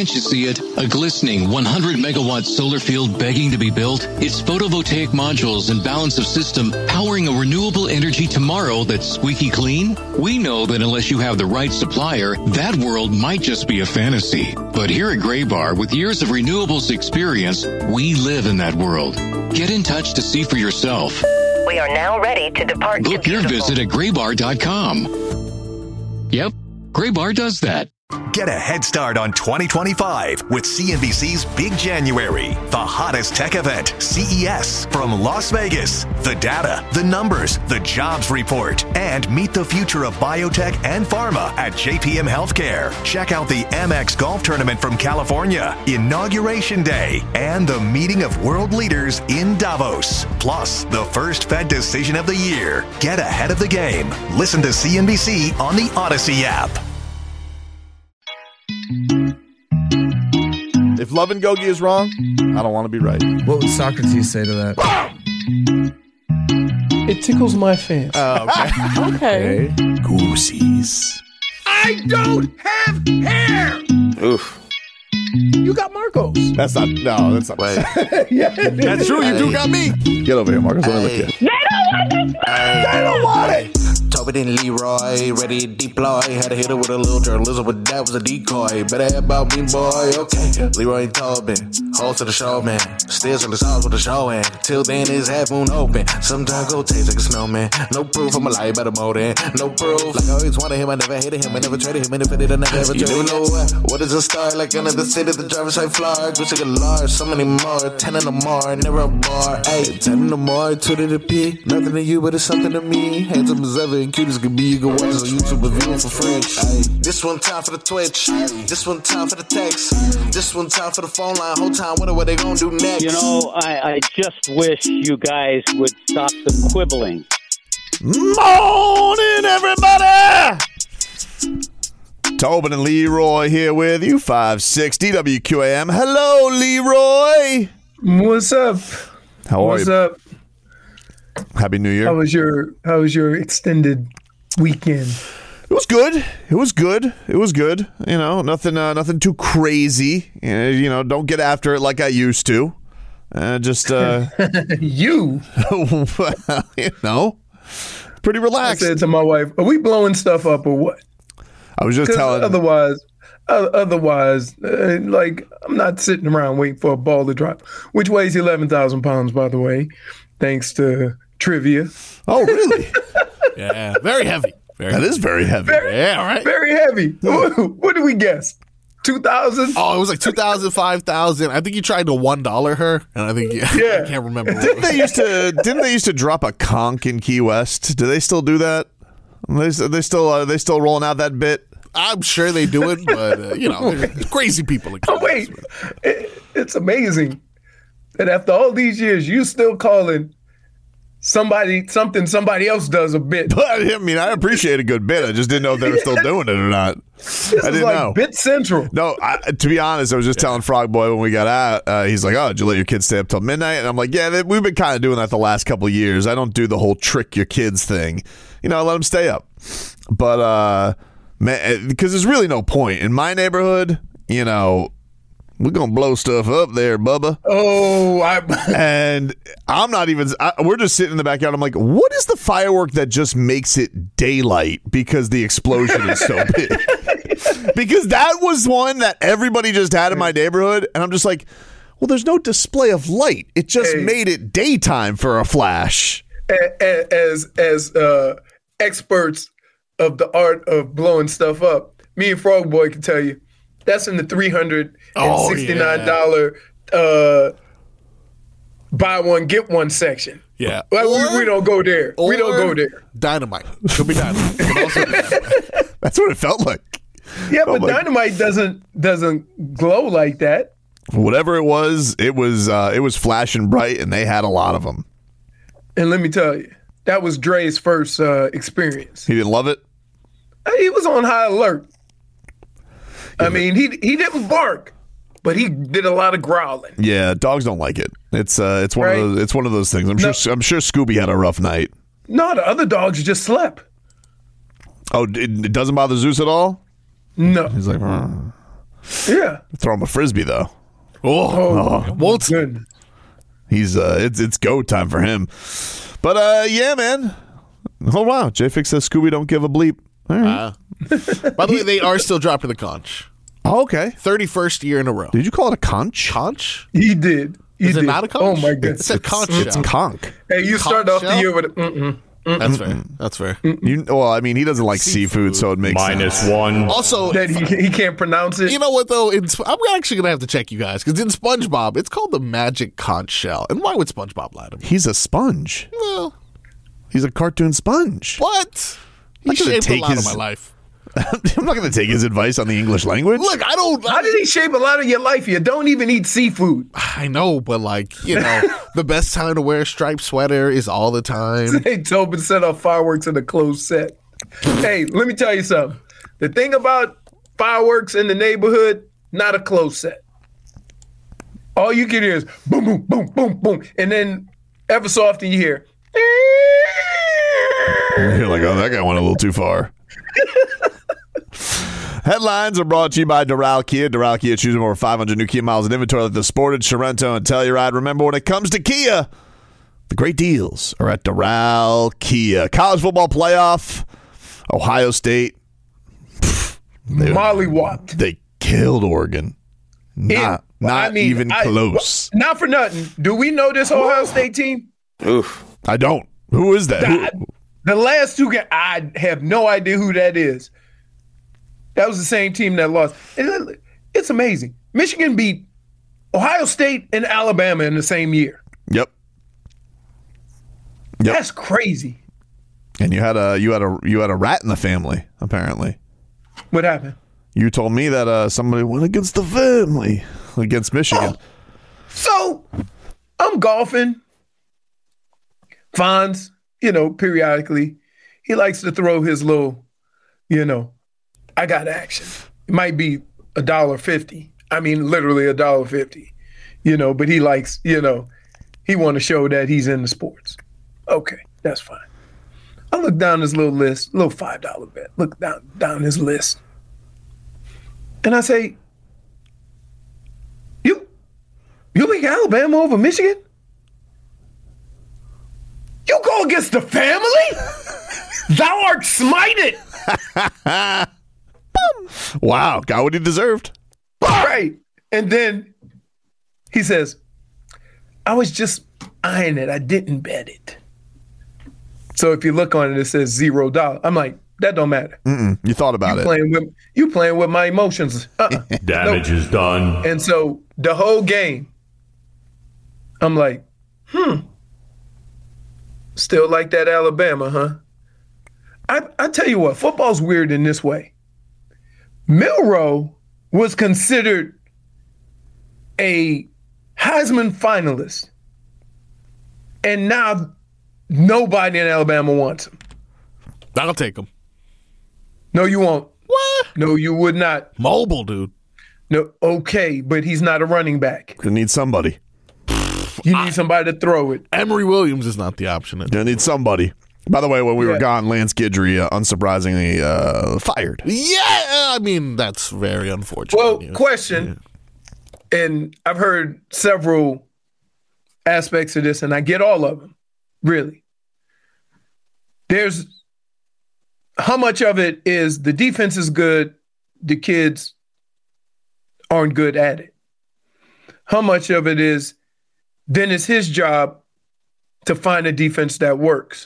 Can't you see it? A glistening 100-megawatt solar field begging to be built? It's photovoltaic modules and balance of system powering a renewable energy tomorrow that's squeaky clean? We know that unless you have the right supplier, that world might just be a fantasy. But here at Graybar, with years of renewables experience, we live in that world. Get in touch to see for yourself. We are now ready to depart. Book your visit at graybar.com. Yep, Graybar does that. Get a head start on 2025 with CNBC's Big January, the hottest tech event, CES, from Las Vegas. The data, the numbers, the jobs report, and meet the future of biotech and pharma at JPM Healthcare. Check out the Amex Golf Tournament from California, Inauguration Day, and the meeting of world leaders in Davos. Plus, the first Fed decision of the year. Get ahead of the game. Listen to CNBC on the Odyssey app. If Love and Gogi is wrong, I don't want to be right. What would Socrates say to that? It tickles my fancy. Oh, okay. Okay. Goosies. I don't have hair. Oof. You got Marcos. That's not Wait. Yeah, That's true. You do got me. Get over here, Marcus. Let me look at you. They don't want it. Tobin and Leroy, ready to deploy. Had to hit her with a little journalism, but that was a decoy. Better have about me, boy. Okay. Leroy and Tobin, hold to the show, man. Still to the sauce with the show, and till then it's half moon open. Sometimes go taste like a snowman. No proof, I'm a lie about a molding. No proof. Like I always wanted him, I never hated him, I never traded him, and if I did, I never ever traded him. You know what is a star? Like another city, the driver's side floor. Go take a large, so many more. 10 in the more, never a bar. Hey, 10 in the more, 2 to the P. Nothing to you, but it's something to me. Handsome as ever and cute as could be. You can watch us on YouTube and view it for free. Ay, this one time for the Twitch. This one time for the text. This one time for the phone line. Whole time, wonder what they gonna do next. You know, I just wish you guys would stop the quibbling. Morning, everybody! Tobin and Leroy here with you, 560 WQAM. Hello, Leroy. What's up? How are What's you? up? Happy New Year. How was your extended weekend? It was good. It was good. It was good. You know, nothing too crazy. You know, don't get after it like I used to. Just You. well, you know, pretty relaxed. I said to my wife, "Are we blowing stuff up or what?" I was just telling. Otherwise, like I'm not sitting around waiting for a ball to drop, which weighs 11,000 pounds, by the way, thanks to trivia. Oh, really? Yeah, very heavy. That is very heavy. Yeah, all right. Very heavy. What did we guess? 2,000? Oh, it was like 2,000, 5,000. I think you tried to $1 her, and I think I can't remember. Didn't they used to drop a conch in Key West? Do they still do that? They still rolling out that bit? I'm sure they do it, but you know, crazy people. Oh wait, it's amazing that after all these years, you still calling somebody else does a bit. I mean, I appreciate a good bit. I just didn't know if they were still doing it or not. This I didn't is like know. Bit Central. No, to be honest, I was just telling Frog Boy when we got out. He's like, "Oh, did you let your kids stay up till midnight?" And I'm like, "Yeah, we've been kind of doing that the last couple of years. I don't do the whole trick your kids thing. You know, I let them stay up." But man, because there's really no point in my neighborhood. You know, we're gonna blow stuff up there, Bubba. And I'm not even. We're just sitting in the backyard. I'm like, what is the firework that just makes it daylight because the explosion is so big? Because that was one that everybody just had in my neighborhood, and I'm just like, well, there's no display of light. It just made it daytime for a flash. As experts of the art of blowing stuff up, me and Frog Boy can tell you that's in the $369 buy one get one section. Yeah, we don't go there. We don't go there. Dynamite could be dynamite. Could also be dynamite. That's what it felt like. Yeah, but dynamite doesn't glow like that. Whatever it was flashing bright, and they had a lot of them. And let me tell you, that was Dre's first experience. He didn't love it? He was on high alert. I mean, he didn't bark, but he did a lot of growling. Yeah, dogs don't like it. It's one of those things. I'm sure Scooby had a rough night. No, the other dogs just slept. Oh, it doesn't bother Zeus at all? No. He's like, Yeah. Throw him a frisbee though. Won't. Goodness. He's it's go time for him. But yeah, man. Oh wow, J-Fix says Scooby don't give a bleep. All right. By the way, they are still dropping the conch. Oh, okay. 31st year in a row. Did you call it a conch? Conch? He did. Is it not a conch? Oh my goodness. It's a conch It's shell. conch. Hey, you start off the year with a That's fair. That's fair. Well, I mean, he doesn't like seafood, so it makes sense. -1. Also, that he can't pronounce it. you know what though? I'm actually gonna have to check you guys because in SpongeBob, it's called the magic conch shell. And why would SpongeBob lie to me? He's a sponge. Well, He's a cartoon sponge. what? He I'm not gonna shaped a take lot of his- my life. I'm not going to take his advice on the English language. Look, I don't. How did he shape a lot of your life? You don't even eat seafood. I know, but the best time to wear a striped sweater is all the time. Hey, Tobin set off fireworks in a closed set. Hey, let me tell you something. The thing about fireworks in the neighborhood, not a closed set. All you can hear is boom, boom, boom, boom, boom. And then ever so often you hear. You're like, oh, that guy went a little too far. Headlines are brought to you by Doral Kia. Doral Kia, choosing over 500 new Kia miles in inventory like the Sportage, Sorento, and Telluride. Remember, when it comes to Kia, the great deals are at Doral Kia. College football playoff, Ohio State. Mollywopped. They killed Oregon. Not even close. Not for nothing. Do we know this Ohio State team? I don't. Who is that? The last two games, I have no idea who that is. That was the same team that lost. It's amazing. Michigan beat Ohio State and Alabama in the same year. Yep. That's crazy. And you had a rat in the family, apparently. What happened? You told me that somebody went against the family against Michigan. So I'm golfing. Fonz, periodically, he likes to throw his little, I got action. It might be $1.50. I mean, literally $1.50. But he likes, he want to show that he's into sports. Okay, that's fine. I look down his little list, little $5 bet. Look down his list. And I say, you pick Alabama over Michigan? You go against the family? Thou art smited. Wow, got what he deserved. Right. And then he says, I was just eyeing it. I didn't bet it. So if you look on it, it says $0. I'm like, that don't matter. You thought about it. You playing with my emotions. Damage is done. And so the whole game, I'm like, still like that Alabama, huh? I tell you what, football's weird in this way. Milroe was considered a Heisman finalist, and now nobody in Alabama wants him. I'll take him. No, you won't. What? No, you would not. Mobile, dude. No, okay, but he's not a running back. Gonna need somebody. You need somebody to throw it. Emory Williams is not the option. Gonna need somebody. By the way, when we were gone, Lance Guidry, unsurprisingly, fired. Yeah, I mean, that's very unfortunate. Well, question, and I've heard several aspects of this, and I get all of them, really. There's how much of it is the defense is good, the kids aren't good at it. How much of it is then it's his job to find a defense that works.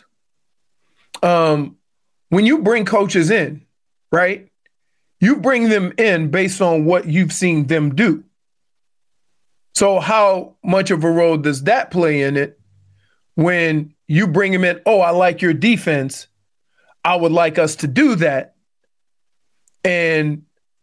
When you bring coaches in, right, you bring them in based on what you've seen them do. So how much of a role does that play in it when you bring them in? Oh, I like your defense. I would like us to do that. And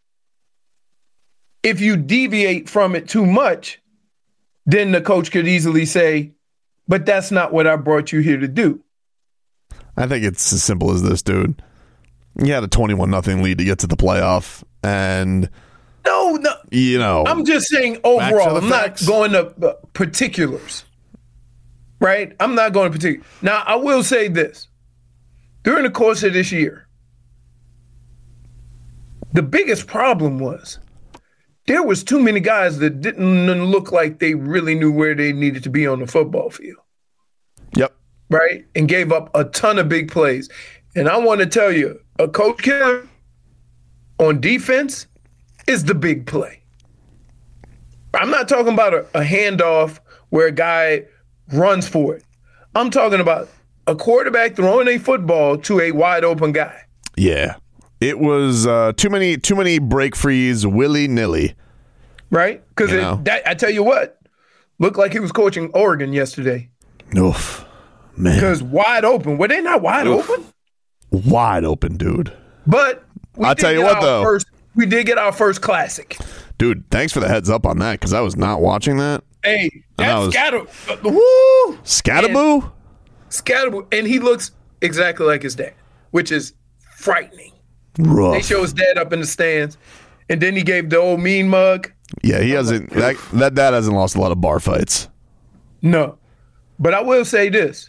if you deviate from it too much, then the coach could easily say, but that's not what I brought you here to do. I think it's as simple as this, dude. You had a 21-0 lead to get to the playoff, and no, I'm just saying overall. I'm not going to particulars, right? I'm not going to particulars. Now, I will say this. During the course of this year, the biggest problem was there was too many guys that didn't look like they really knew where they needed to be on the football field. Yep. Right? And gave up a ton of big plays. And I want to tell you, a coach killer on defense is the big play. I'm not talking about a handoff where a guy runs for it. I'm talking about a quarterback throwing a football to a wide open guy. Yeah. It was too many break frees willy-nilly. Right? Because I tell you what, looked like he was coaching Oregon yesterday. Oof, man. Because wide open. Were they not wide open? Wide open, dude. But I'll tell you what, though. We did get our first classic. Dude, thanks for the heads up on that, because I was not watching that. Hey, that's Scatterboo. Woo! Scatterboo? Scatterboo. And he looks exactly like his dad, which is frightening. Rough. They show his dad up in the stands, and then he gave the old mean mug. Yeah, he hasn't. That dad hasn't lost a lot of bar fights. No. But I will say this.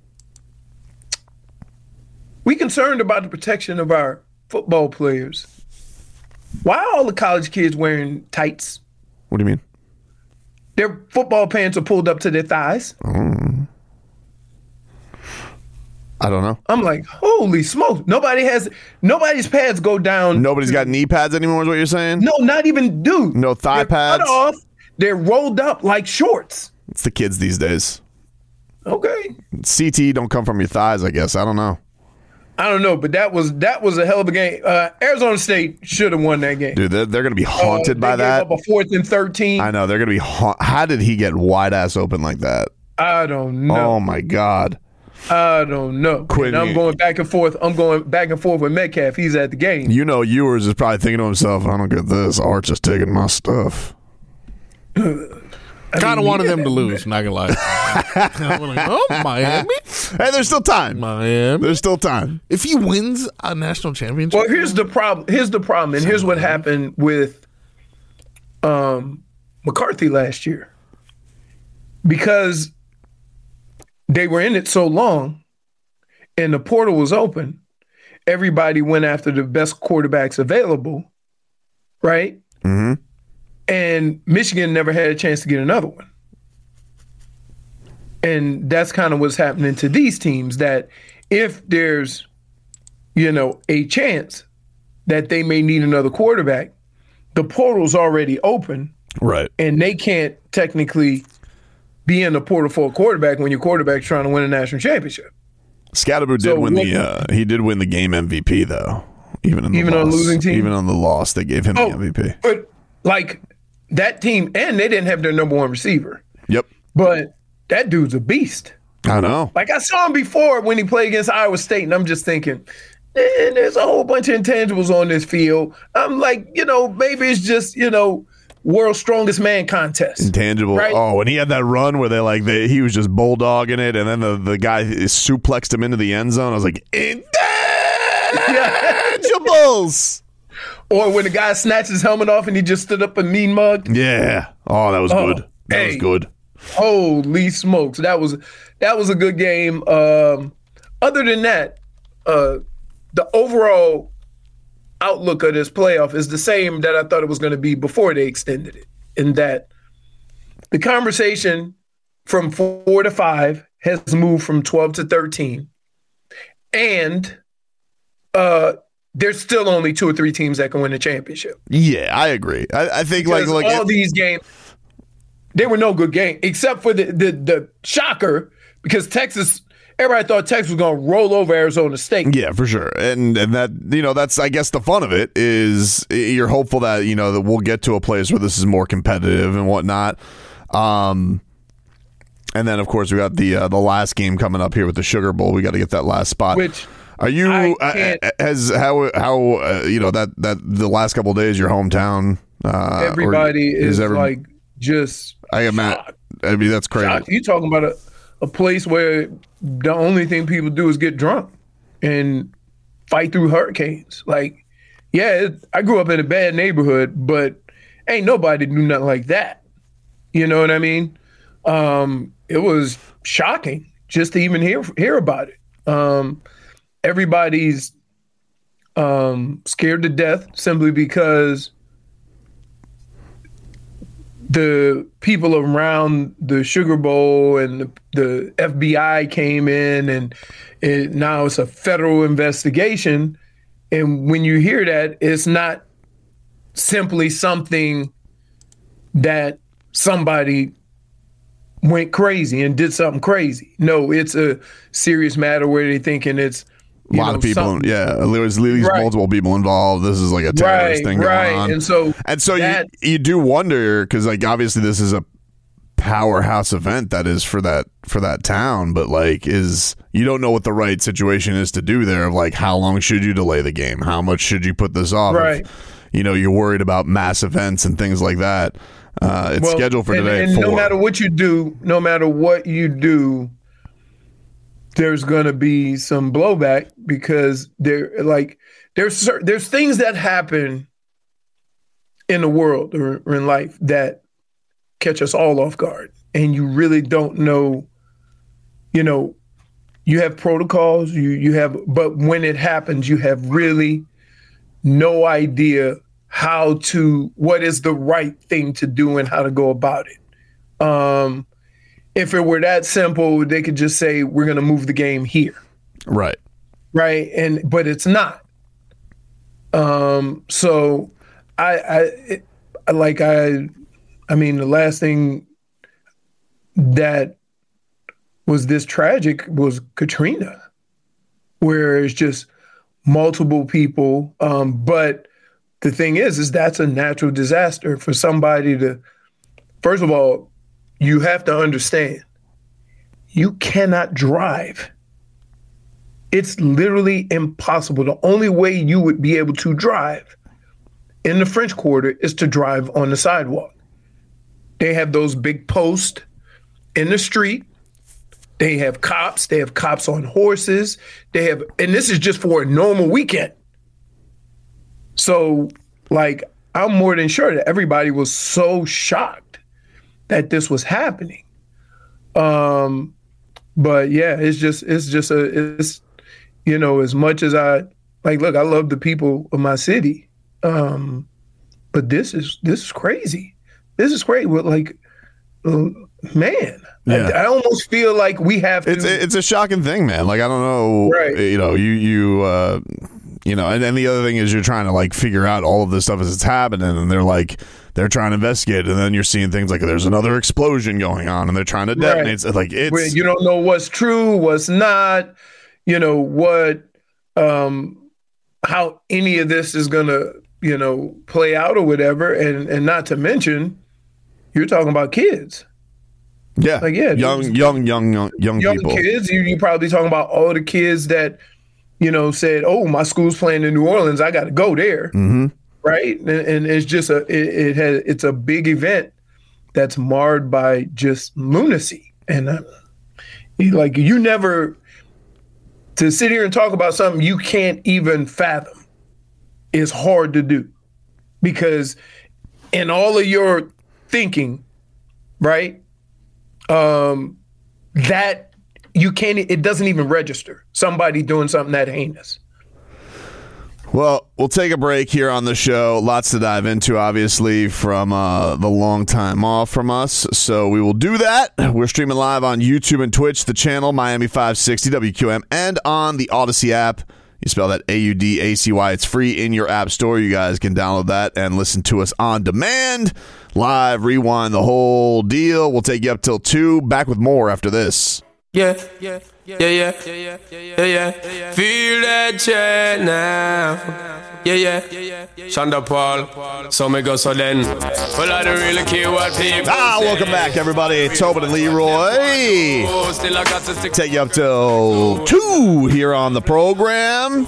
We concerned about the protection of our football players. Why are all the college kids wearing tights? What do you mean? Their football pants are pulled up to their thighs. I don't know. I'm like, holy smokes. Nobody's pads go down. Nobody's got knee pads anymore is what you're saying? No, not even dude. No thigh pads? Cut off. They're rolled up like shorts. It's the kids these days. Okay. CT don't come from your thighs, I guess. I don't know. I don't know, but that was a hell of a game. Arizona State should have won that game. Dude, they're going to be haunted by that. They gave up a 4th and 13. I know. They're going to be How did he get wide-ass open like that? I don't know. Oh, my God. I don't know. Quinn, I'm going back and forth. I'm going back and forth with Metcalf. He's at the game. You know, Ewers is probably thinking to himself, I don't get this. Arch is taking my stuff. Kind of wanted them to lose, I'm not going to lie. I'm like, oh, Miami? Hey, there's still time. Miami. There's still time. If he wins a national championship. Well, here's the problem. And here's what happened with McCarthy last year. Because they were in it so long and the portal was open, everybody went after the best quarterbacks available, right? Mm-hmm. And Michigan never had a chance to get another one. And that's kind of what's happening to these teams, that if there's, a chance that they may need another quarterback, the portal's already open. Right. And they can't technically be in the portal for a quarterback when your quarterback's trying to win a national championship. Scatterboo did win the game MVP, though. Even on a losing team? Even on the loss, they gave him the MVP. But, that team, and they didn't have their number one receiver. Yep. But that dude's a beast. I know. I saw him before when he played against Iowa State, and I'm just thinking, there's a whole bunch of intangibles on this field. I'm like, maybe it's just, world's strongest man contest. Intangible. Right? Oh, and he had that run where he was just bulldogging it, and then the guy suplexed him into the end zone. I was like, intangibles. Or when the guy snatched his helmet off and he just stood up and mean mugged. Yeah. Oh, that was good. That was good. Holy smokes. That was a good game. Other than that, the overall outlook of this playoff is the same that I thought it was going to be before they extended it, in that the conversation from 4 to 5 has moved from 12 to 13. And there's still only 2 or 3 teams that can win the championship. Yeah, I agree. I think because all these games, there were no good games, except for the shocker, because Texas, everybody thought Texas was going to roll over Arizona State. Yeah, for sure. And that, that's, I guess, the fun of it is you're hopeful that, that we'll get to a place where this is more competitive and whatnot. And then, of course, we got the last game coming up here with the Sugar Bowl. We got to get that last spot. Which are you the last couple of days your hometown? Everybody is just. I mean, that's crazy. Shocked. You talking about a place where the only thing people do is get drunk and fight through hurricanes. I grew up in a bad neighborhood, but ain't nobody do nothing like that. You know what I mean? It was shocking just to even hear about it. Everybody's scared to death simply because the people around the Sugar Bowl and the FBI came in, and now it's a federal investigation. And when you hear that, it's not simply something that somebody went crazy and did something crazy. No, it's a serious matter where they're thinking it's a lot of people. Yeah, there was multiple people involved. This is like a terrorist thing going on. And so you do wonder, because like obviously this is a powerhouse event that is for that town, but like you don't know what the right situation is to do there. Of like, how long should you delay the game? How much should you put this off? Right. You're worried about mass events and things like that. It's scheduled for today. And no matter what you do, there's going to be some blowback, because there's things that happen in the world or in life that catch us all off guard, and you really don't know. You have protocols, but when it happens, you have really no idea what is the right thing to do and how to go about it. If it were that simple, they could just say, we're going to move the game here. Right. Right. But it's not. So I mean, the last thing that was this tragic was Katrina, where it's just multiple people. But the thing is that's a natural disaster for somebody to, first of all, you have to understand, you cannot drive. It's literally impossible. The only way you would be able to drive in the French Quarter is to drive on the sidewalk. They have those big posts in the street. They have cops. They have cops on horses. And this is just for a normal weekend. So, I'm more than sure that everybody was so shocked that this was happening. But yeah, it's as much as I love the people of my city. But this is crazy. This is crazy. Man, yeah. I almost feel like we have to. It's a shocking thing, man. Like, I don't know. Right. And the other thing is you're trying to figure out all of this stuff as it's happening, and they're trying to investigate it, and then you're seeing things like there's another explosion going on, and they're trying to detonate. Right. It's you don't know what's true, what's not. How any of this is gonna play out or whatever, and not to mention, you're talking about kids. Yeah, young people. Kids. You're probably talking about all the kids that said, "Oh, my school's playing in New Orleans. I got to go there." Mm-hmm. Right, and it's just it's a big event that's marred by just lunacy, and you never to sit here and talk about something you can't even fathom is hard to do, because in all of your thinking, right, that you can't. It doesn't even register somebody doing something that heinous. Well, we'll take a break here on the show. Lots to dive into, obviously, from the long time off from us. So we will do that. We're streaming live on YouTube and Twitch, the channel Miami 560 WQM, and on the Odyssey app. You spell that AUDACY. It's free in your app store. You guys can download that and listen to us on demand, live, rewind, the whole deal. We'll take you up till 2. Back with more after this. Yeah. Feel that chat now. Yeah. Shonda Paul. So me go so then. Well, I don't really care what people welcome back, everybody. Tobin and Leroy. Take you up till 2 here on the program.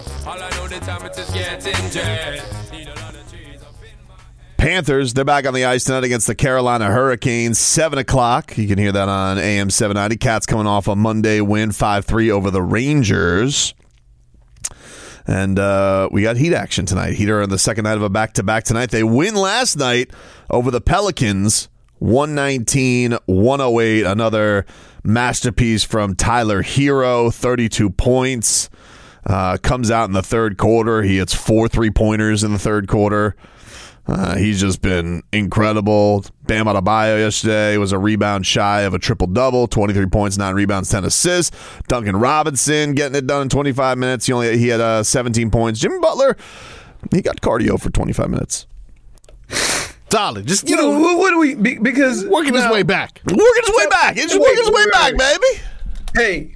Panthers, they're back on the ice tonight against the Carolina Hurricanes, 7 o'clock. You can hear that on AM 790. Cats coming off a Monday win, 5-3 over the Rangers. And we got Heat action tonight. Heat are on the second night of a back-to-back tonight. They win last night over the Pelicans, 119-108. Another masterpiece from Tyler Hero, 32 points. Comes out in the third quarter. He hits 4 3-pointers in the third quarter. He's just been incredible. Bam Adebayo yesterday was a rebound shy of a triple-double, 23 points, 9 rebounds, 10 assists. Duncan Robinson getting it done in 25 minutes. He had 17 points. Jimmy Butler, he got cardio for 25 minutes. Solid. Just, what do we, because working his way back. Working his way back. He's just working his way back, baby. Hey.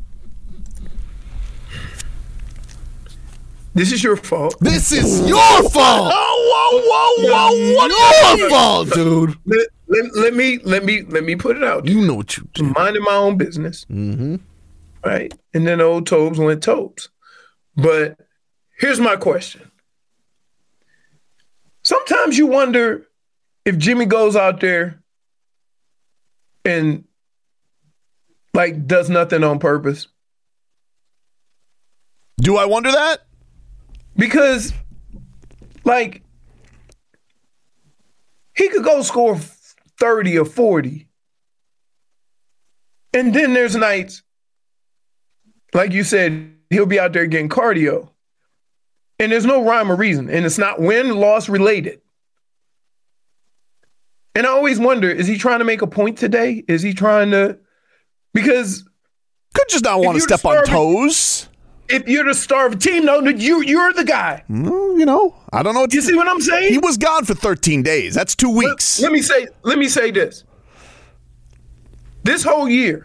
This is your fault. This is your fault. Whoa. What's your fault, dude? Let me put it out. You know what you do. Minding my own business. Mm-hmm. Right? And then old Tobes went Tobes. But here's my question. Sometimes you wonder if Jimmy goes out there and does nothing on purpose. Do I wonder that? Because, he could go score 30 or 40. And then there's nights, like you said, he'll be out there getting cardio. And there's no rhyme or reason. And it's not win-loss related. And I always wonder, is he trying to make a point today? Is he trying to... Because... Could just not want to step on toes. If you're the star of a team, no, you're the guy. I don't know. You see what I'm saying? He was gone for 13 days. That's 2 weeks. Let me say this. This whole year,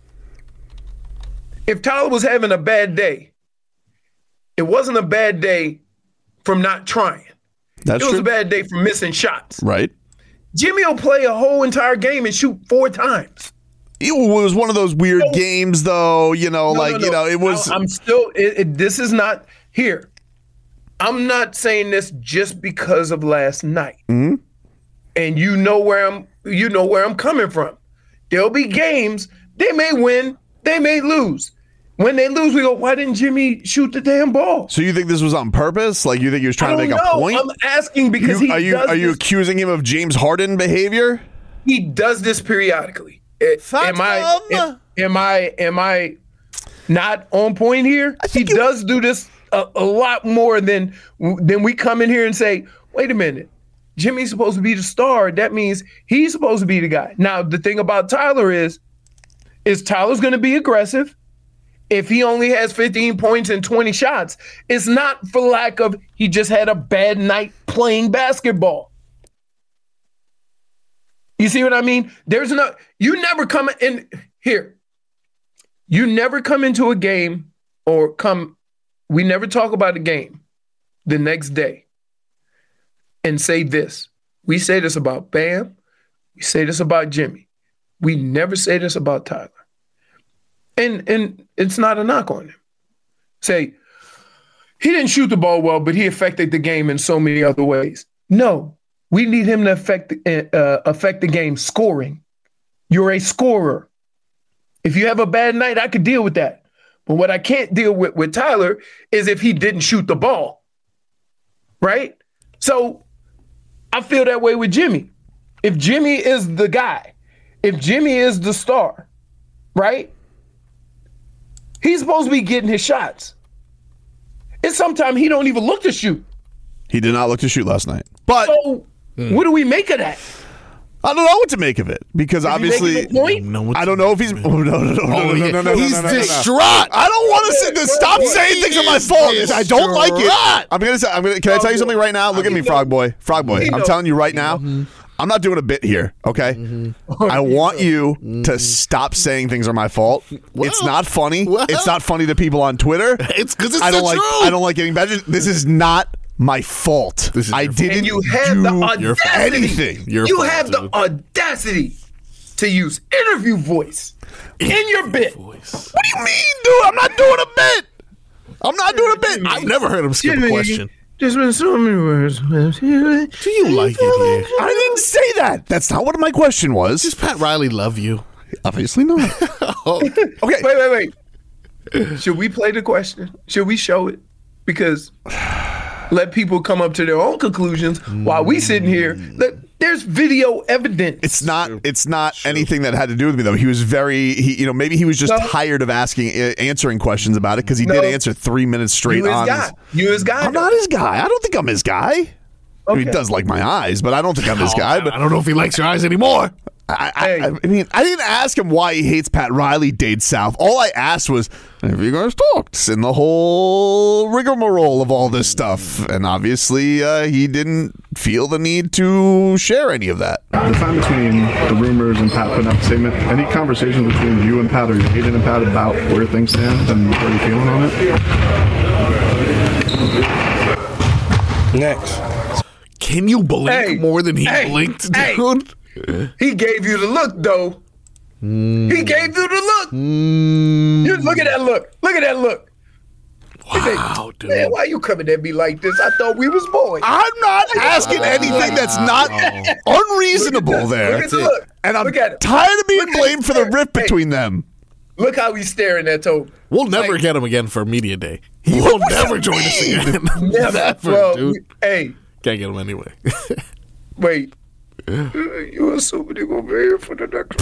if Tyler was having a bad day, it wasn't a bad day from not trying. That's it was true. A bad day from missing shots. Right. Jimmy will play a whole entire game and shoot 4 times. It was one of those weird games, though, it was... I'm still... this is not... Here. I'm not saying this just because of last night. Mm-hmm. And you know where I'm coming from. There'll be games, they may win, they may lose. When they lose, we go, why didn't Jimmy shoot the damn ball? So you think this was on purpose? Like, you think he was trying to make a point? I'm asking because Are you accusing him of James Harden behavior? He does this periodically. Am I not on point here? He does do this a lot more than we come in here and say, wait a minute, Jimmy's supposed to be the star. That means he's supposed to be the guy. Now, the thing about Tyler is Tyler's going to be aggressive. If he only has 15 points and 20 shots, it's not for lack of he just had a bad night playing basketball. You see what I mean? You never come in here. You never come into a game we never talk about a game the next day and say this. We say this about Bam. We say this about Jimmy. We never say this about Tyler. And it's not a knock on him. Say, he didn't shoot the ball well, but he affected the game in so many other ways. No. We need him to affect the game scoring. You're a scorer. If you have a bad night, I could deal with that. But what I can't deal with Tyler is if he didn't shoot the ball. Right? So I feel that way with Jimmy. If Jimmy is the guy, if Jimmy is the star, right? He's supposed to be getting his shots. And sometimes he don't even look to shoot. He did not look to shoot last night. But what do we make of that? I don't know what to make of it because obviously I don't know if he's no. He's distraught. I don't want to say this. Stop saying things are my fault. I don't like it. Can I tell you something right now? Look at me, Frog Boy. I'm telling you right now. I'm not doing a bit here, okay? I want you to stop saying things are my fault. It's not funny. It's not funny to people on Twitter. It's because it's I don't the like. truth. I don't like getting badges. This is not my fault. I didn't and you have do the audacity. anything. You have the audacity to use interview voice in your bit. What do you mean, dude? I'm not doing a bit. I've never heard him skip a question. There's been so many words. Do you like it here? I didn't say that. That's not what my question was. Does Pat Riley love you? Obviously not. Okay. Wait. Should we play the question? Should we show it? Because let people come up to their own conclusions while we sitting here. There's video evidence. It's not anything that had to do with me though. He was maybe he was just tired of answering questions about it because he did answer 3 minutes straight on. You his guy. I'm not his guy. I don't think I'm his guy. I mean, he does like my eyes, but I don't think I'm his guy. But I don't know if he likes your eyes anymore. I mean, I didn't ask him why he hates Pat Riley, Dade South. All I asked was, have you guys talked in the whole rigmarole of all this stuff? And obviously, he didn't feel the need to share any of that. The time between the rumors and Pat putting out the statement, any conversation between you and Pat or your agent and Pat about where things stand and where you're feeling on it? Next. Can you blink more than he blinked, dude? He gave you the look, though. He gave you the look. You look at that look. Look at that look. Wow, dude. Man, why you coming at me like this? I thought we was boys. I'm not asking anything that's not unreasonable there. Look at the look. And I'm tired of being blamed for the rift between them. Look how he's staring at Toby. We'll never get him again for media day. He will never join us again. Never, well, dude. Hey. Can't get him anyway. Wait. You assuming they're going to be here for the next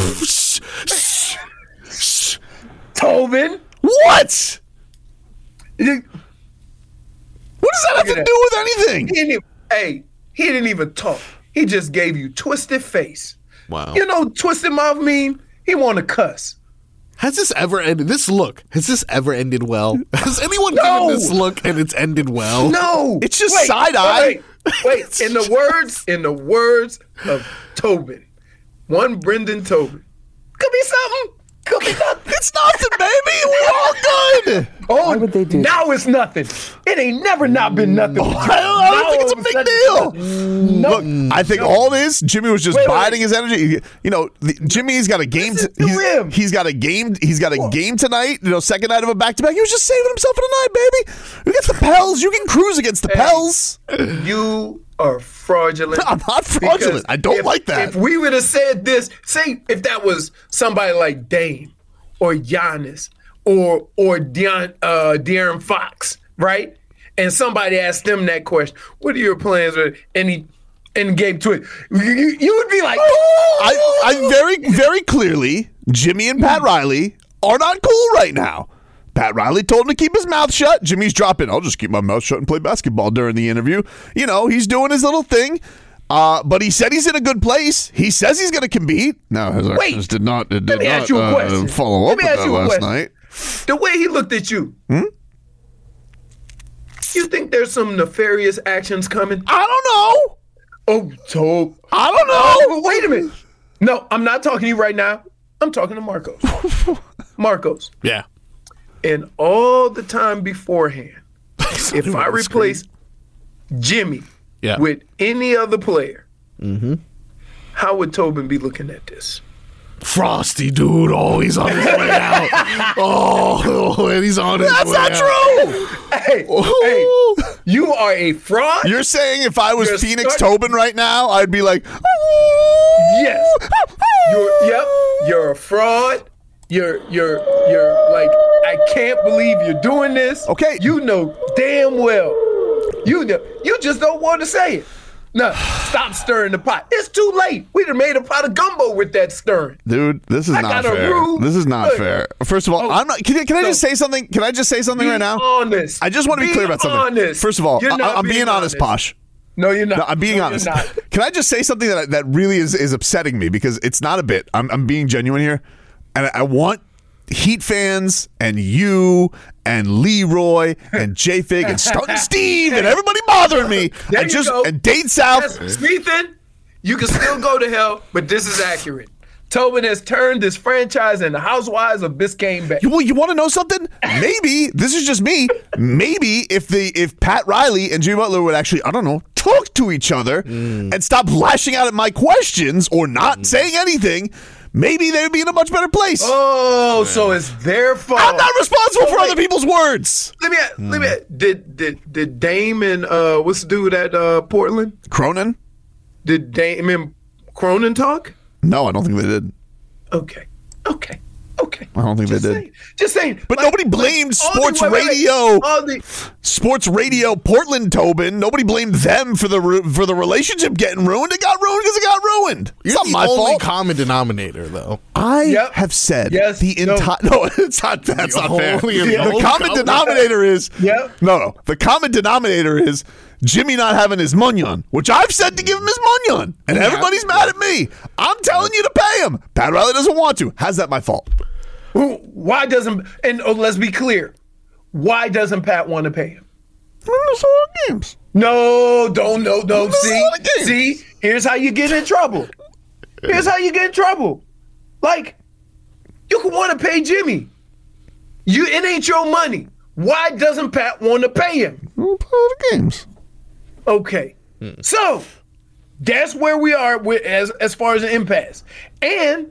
one? Tobin? What? What does that have to do with anything? He didn't even talk. He just gave you twisted face. Wow. You know twisted mouth mean? He want to cuss. Has this ever ended? This look, has this ever ended well? Has anyone given this look and it's ended well? No. It's just side eye. Wait. In the words of Tobin, one Brendan Tobin. Could be something. Could be nothing. It's nothing, baby. We're all good. Oh, why would they do now it's nothing. It ain't never not been nothing. I don't think it's a big deal. Look, I think all it is, Jimmy was just biding his energy. You know, Jimmy's got a game. He's got a game. He's got a game tonight. You know, second night of a back-to-back. He was just saving himself for the night, baby. Against the Pels, you can cruise against the Pels. You are fraudulent. I'm not fraudulent. I don't like that. If we would have said this, say if that was somebody like Dame or Giannis or De'Aaron Fox, right? And somebody asked them that question, what are your plans? And Gabe Twitch, you would be like, I very, very clearly, Jimmy and Pat Riley are not cool right now. Pat Riley told him to keep his mouth shut. Jimmy's dropping, I'll just keep my mouth shut and play basketball during the interview. You know, he's doing his little thing. But he said he's in a good place. He says he's going to compete. No, his actions did not follow up with that last night. The way he looked at you, you think there's some nefarious actions coming? I don't know. Oh, Tobe. I don't know. But wait a minute. No, I'm not talking to you right now. I'm talking to Marcos. Marcos. Yeah. And all the time beforehand, if I replace Jimmy with any other player, how would Tobin be looking at this? Frosty, dude. Oh, he's on his way out. And he's on his way out. That's not true. Hey, you are a fraud? You're saying if I was Phoenix Tobin right now, I'd be like, yes. You're a fraud. You're like, I can't believe you're doing this. Okay. You know damn well. You just don't want to say it. No, stop stirring the pot. It's too late. We done made a pot of gumbo with that stirring. Dude, this is not fair. This is not fair. First of all, I'm not. Can I just say something? Can I just say something right now? Honest. I just want to be clear about something. First of all, I'm being honest, Posh. No, you're not. No, I'm being honest. Can I just say something that really is upsetting me, because it's not a bit. I'm being genuine here, and I want Heat fans and you and Leroy and J-Fig and Stunt and Steve and everybody bothering me and Dade South. Ethan, you can still go to hell, but this is accurate. Tobin has turned this franchise into Housewives of Biscayne Bay. You want to know something? Maybe this is just me. Maybe if Pat Riley and Jimmy Butler would actually, I don't know, talk to each other and stop lashing out at my questions or not saying anything, maybe they would be in a much better place. Oh, so it's their fault. I'm not responsible for other people's words. Let me. Did Dame and what's the dude at Portland? Cronin. Did Dame and Cronin talk? No, I don't think they did. Okay. I don't think they did. Just saying. But nobody blamed Sports Radio Portland Tobin. Nobody blamed them for the relationship getting ruined. It got ruined because it got ruined. It's not my fault. You're the only common denominator, though. I have said the entire. No, it's not. That's not fair. The common denominator is. Yeah. No. The common denominator is Jimmy not having his munyon, which I've said to give him his munyon, and everybody's mad at me. I'm telling you to pay him. Pat Riley doesn't want to. How's that my fault? Why doesn't, and let's be clear, why doesn't Pat want to pay him? There's a lot of games. No. See, here's how you get in trouble. Like, you can want to pay Jimmy. It ain't your money. Why doesn't Pat want to pay him? We'll play the games. Okay. So, that's where we are as far as an impasse. And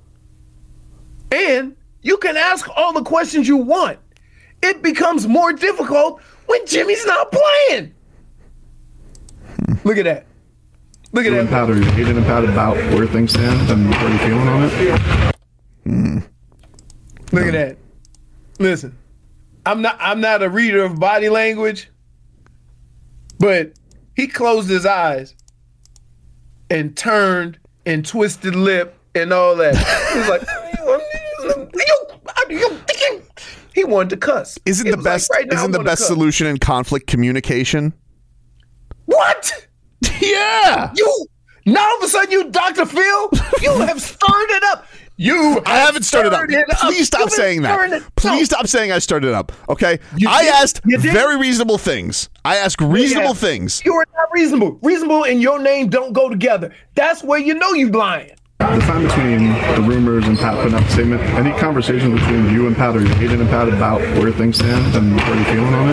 you can ask all the questions you want. It becomes more difficult when Jimmy's not playing. Look at that. Look at that. Pat, are you hating and Pat about where things stand and what are you feeling on it? Look at that. Listen, I'm not a reader of body language, but he closed his eyes and turned and twisted lip and all that. He was like, he wanted to cuss. Isn't the best solution in conflict communication? What? Yeah. Now all of a sudden you Dr. Phil, you have stirred it up. I haven't started up. Please stop saying that. Please stop saying I started up. Okay? I asked very reasonable things. I asked reasonable things. You are not reasonable. Reasonable and your name don't go together. That's where you know you lying. The time between the rumors and Pat putting out the statement, any conversation between you and Pat, or you hating and Pat about where things stand and what are you feeling on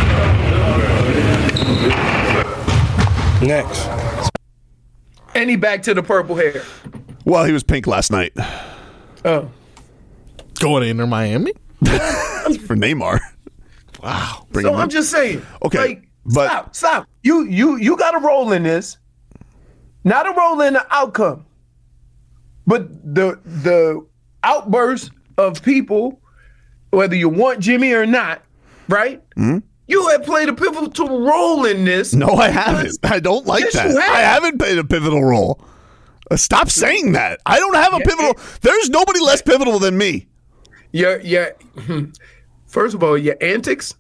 it? Next. And he back to the purple hair. Well, he was pink last night. Oh. Going into Miami? For Neymar. Wow. So I'm just saying. Okay. Like, stop. You got a role in this. Not a role in the outcome. But the outburst of people, whether you want Jimmy or not, right? Mm-hmm. You have played a pivotal role in this. No, I haven't. I don't like that. I haven't played a pivotal role. Stop saying that. I don't have a pivotal. There's nobody less pivotal than me. First of all, your antics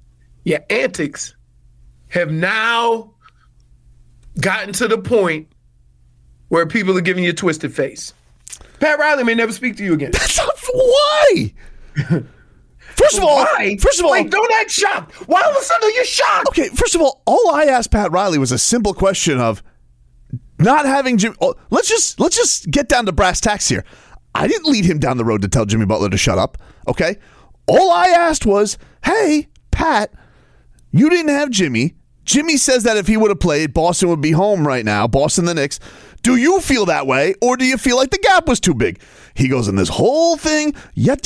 have now gotten to the point where people are giving you a twisted face. Pat Riley may never speak to you again. That's not why. First of all, wait, don't act shocked. Why all of a sudden are you shocked? Okay, first of all I asked Pat Riley was a simple question of not having Jimmy. Oh, let's just get down to brass tacks here. I didn't lead him down the road to tell Jimmy Butler to shut up. Okay, all I asked was, hey, Pat, you didn't have Jimmy. Jimmy says that if he would have played, Boston would be home right now. Boston, the Knicks. Do you feel that way, or do you feel like the gap was too big? He goes in this whole thing, and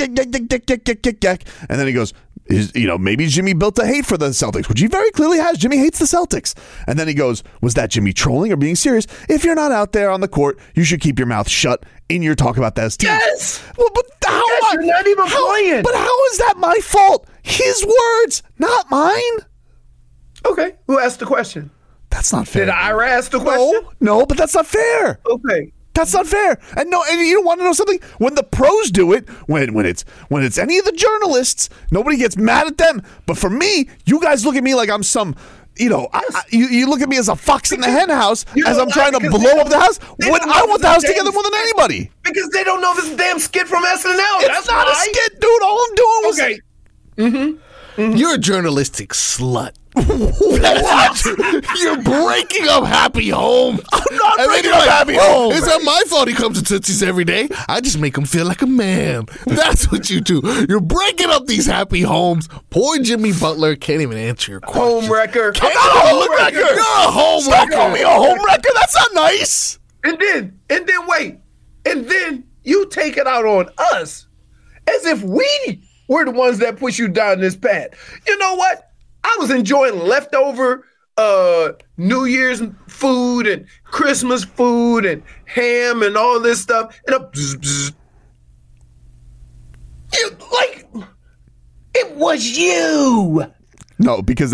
then he goes, maybe Jimmy built a hate for the Celtics, which he very clearly has. Jimmy hates the Celtics. And then he goes, was that Jimmy trolling or being serious? If you're not out there on the court, you should keep your mouth shut in your talk about that team. Yes! Well, but you're not even playing. But how is that my fault? His words, not mine. Okay, who asked the question? That's not fair. Did Ira ask the question? No, but that's not fair. Okay. That's not fair. And you don't want to know something? When the pros do it, when it's any of the journalists, nobody gets mad at them. But for me, you guys look at me like I'm some, you look at me as a fox in the hen house as I'm trying to blow up the house. When I want the house together more than anybody. Because they don't know this damn skit from SNL. It's not a skit, dude. All I'm doing was... Okay. Mm-hmm. You're a journalistic slut. What? You're breaking up happy homes. I'm not breaking up happy homes. It's not my fault he comes to Tootsie's every day. I just make him feel like a man. That's what you do. You're breaking up these happy homes. Poor Jimmy Butler can't even answer your question. Homewrecker. I'm not a homewrecker. You're a homewrecker. Stop calling me a homewrecker. That's not nice. And then wait. And then you take it out on us as if we were the ones that push you down this path. You know what? I was enjoying leftover New Year's food and Christmas food and ham and all this stuff. And it was you. No, because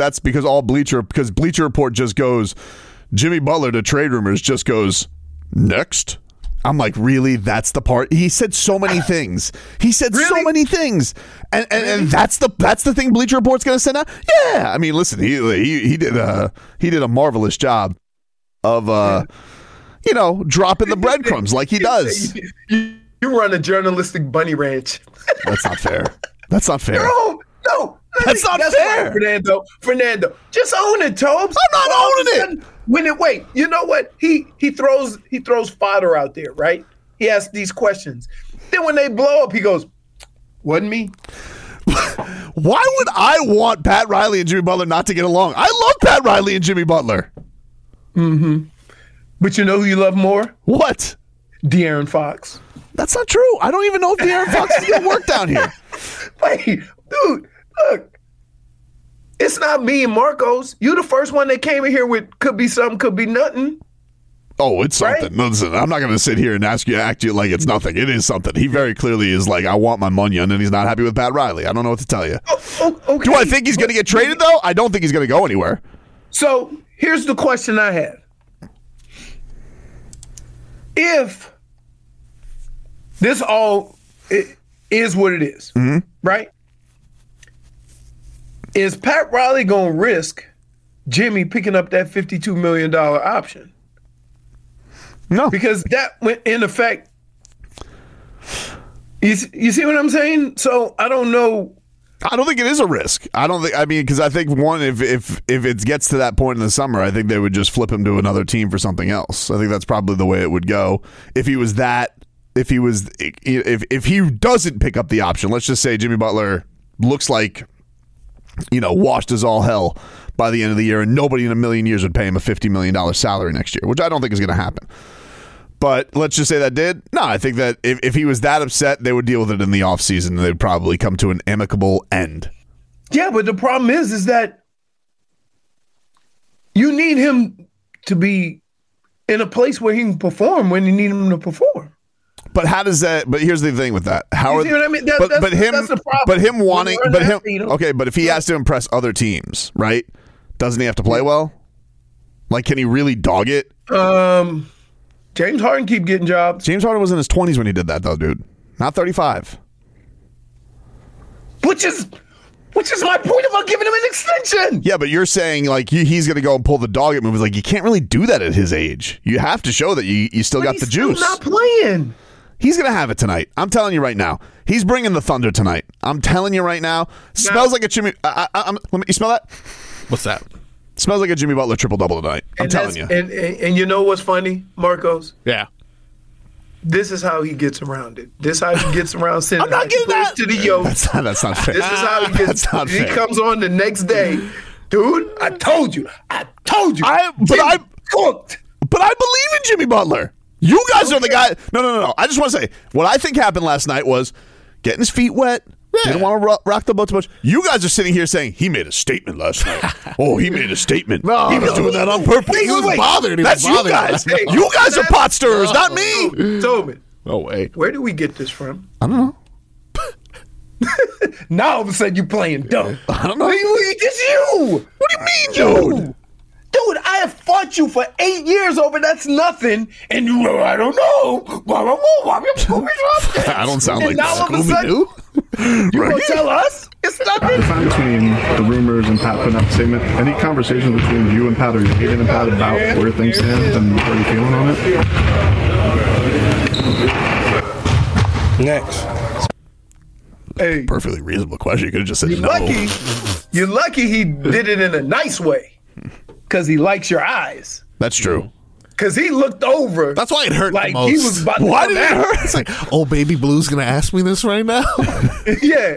Bleacher Report just goes, Jimmy Butler to trade rumors just goes, next. I'm like, really? That's the part? He said so many things. He said so many things. And that's the thing Bleacher Report's going to send out? Yeah. I mean, listen, he did a marvelous job of, dropping the breadcrumbs like he does. You run a journalistic bunny ranch. That's not fair. That's not fair. No. That's not fair. Fernando, just own it, Tobes. I'm not owning it. Wait, you know what? He throws fodder out there, right? He asks these questions. Then when they blow up, he goes, "Wasn't me." Why would I want Pat Riley and Jimmy Butler not to get along? I love Pat Riley and Jimmy Butler. Mm-hmm. But you know who you love more? What? De'Aaron Fox. That's not true. I don't even know if De'Aaron Fox is going to work down here. Wait, dude, look. It's not me and Marcos. You the first one that came in here with could be something, could be nothing. Oh, it's something. Right? No, listen, I'm not going to sit here and act you like it's nothing. It is something. He very clearly is like, I want my Munyon, and he's not happy with Pat Riley. I don't know what to tell you. Okay. Do I think he's going to get traded, though? I don't think he's going to go anywhere. So here's the question I have. If this all is what it is, right? Is Pat Riley going to risk Jimmy picking up that $52 million option? No. Because that went in effect. You see what I'm saying? So I don't know. I don't think it is a risk. Because I think one, if it gets to that point in the summer, I think they would just flip him to another team for something else. I think that's probably the way it would go. If he doesn't pick up the option, let's just say Jimmy Butler looks like, washed as all hell by the end of the year, and nobody in a million years would pay him a $50 million salary next year, which I don't think is going to happen. But let's just say that did. No, I think that if he was that upset, they would deal with it in the offseason, and they'd probably come to an amicable end. Yeah, but the problem is that you need him to be in a place where he can perform when you need him to perform. But how does that? But here's the thing with that. How? You see what I mean? That's the problem. But him wanting. Okay. But if he has to impress other teams, right? Doesn't he have to play well? Like, can he really dog it? James Harden keep getting jobs. James Harden was in his 20s when he did that, though, dude. Not 35. Which is my point about giving him an extension. Yeah, but you're saying like he's going to go and pull the dog it move. It's like you can't really do that at his age. You have to show that you still got the juice. He's not playing. He's going to have it tonight. I'm telling you right now. He's bringing the thunder tonight. I'm telling you right now. Smells like a Jimmy. You smell that? What's that? Smells like a Jimmy Butler triple-double tonight. I'm telling you. And you know what's funny, Marcos? Yeah. This is how he gets around it. This is how he gets around sending I'm not getting that to the yoke. That's not fair. This is how he gets. That's not fair. He comes on the next day. Dude, I told you. But I believe in Jimmy Butler. You guys are the guy. No. I just want to say, what I think happened last night was getting his feet wet. Yeah. Didn't want to rock the boat too much. You guys are sitting here saying, he made a statement last night. Oh, he made a statement. He was doing that on purpose. He was bothered. That's you guys. Hey, you guys are pot stirrers, not me. Tobin. No way. Where did we get this from? I don't know. Now all of a sudden you're playing dumb. I don't know. It's you. What do you mean, dude? Dude, I have fought you for 8 years over that's nothing, and you know, I don't know. I don't sound like Scooby-Doo. You gonna tell us it's nothing? The time between the rumors and Pat putting out the statement, any conversation between you and Pat or you hating and Pat about where things stand and how you feeling on it? Next. Hey, perfectly reasonable question. You could have just said no. You're lucky he did it in a nice way. Because he likes your eyes. That's true. Because he looked over. That's why it hurt like the most. He was about to why did it hurt? It's like, oh, Baby Blue's going to ask me this right now? Yeah.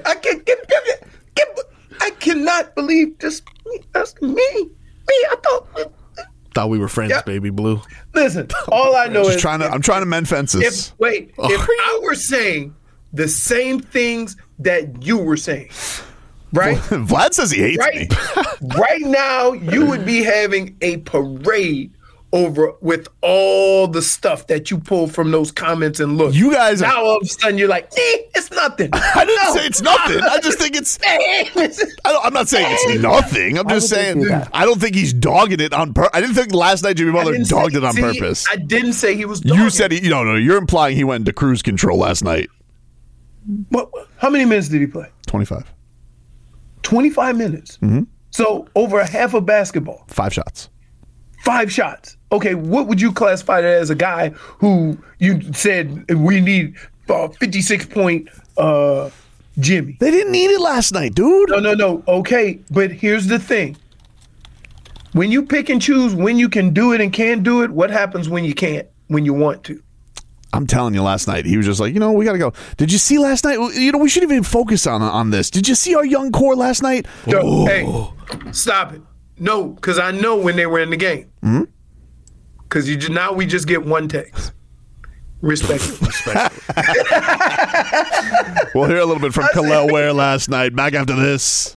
I cannot believe this. That's me. I thought we were friends, yeah. Baby Blue. Listen, all I know is. I'm trying to mend fences. If I were saying the same things that you were saying. Right? Vlad says he hates me. Right now, you would be having a parade with all the stuff that you pull from those comments and looks. You guys now all of a sudden you're like, it's nothing. I didn't say it's nothing. I just think it's. I'm not saying it's nothing. I'm just saying I don't think he's dogging it on purpose. I didn't think last night Jimmy Butler dogged it on purpose. I didn't say he was dogging. You said no. You're implying he went into cruise control last night. What? How many minutes did he play? 25. 25 minutes. Mm-hmm. So over a half of basketball. 5 shots. 5 shots. Okay, what would you classify that as a guy who you said we need 56-point Jimmy? They didn't need it last night, dude. No. Okay, but here's the thing. When you pick and choose when you can do it and can't do it, what happens when you can't, when you want to? I'm telling you, last night, he was just like, we got to go. Did you see last night? We shouldn't even focus on this. Did you see our young core last night? Hey, stop it. No, because I know when they were in the game. Because now we just get one text. Respect. We'll hear a little bit from Kel'el Ware last night. Back after this.